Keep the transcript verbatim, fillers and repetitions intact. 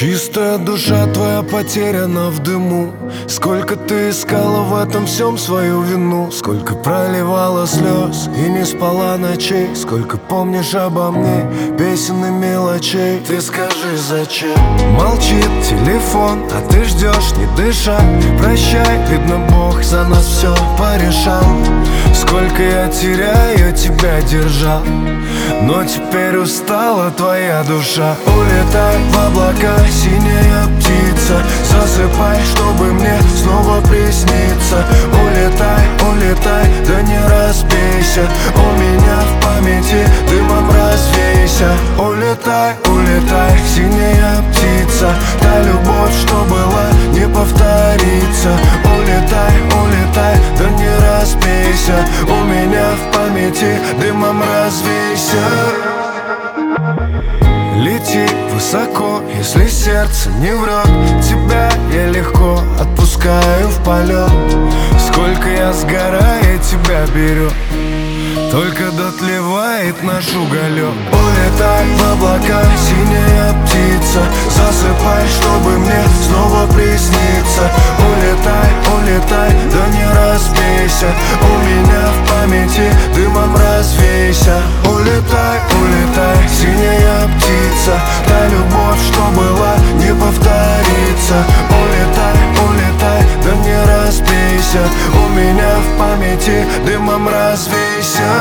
Чистая душа твоя потеряна в дыму. Сколько ты искала в этом всем свою вину, сколько проливала слез и не спала ночей, сколько помнишь обо мне песен и мелочей. Ты скажи, зачем молчит телефон, а ты ждешь, не дыша. Прощай, видно, Бог за нас все порешал. Сколько я теряю, тебя держал, но теперь устала твоя душа. Улетай в облака, синяя птица, засыпай, чтобы мне снова присниться. Улетай, улетай, да не разбейся, у меня в памяти дымом развейся. Улетай, улетай, синяя птица, та любовь, что была, не повторится. Улетай, улетай, да не разбейся, у меня в памяти дымом развейся. Лети высоко, если сердце не врет, тебя я легко отпускаю в полет. Сколько я сгораю, тебя берет, только дотлевает наш уголек. Улетай в облака, синяя птица, засыпай, чтобы мне снова присниться. Улетай, улетай, да не разбейся, у меня в памяти дымом развейся. Улетай, улетай, синяя птица, та любовь, что была, не повторится. Улетай, улетай, да не разбейся, у меня в памяти дымом развейся.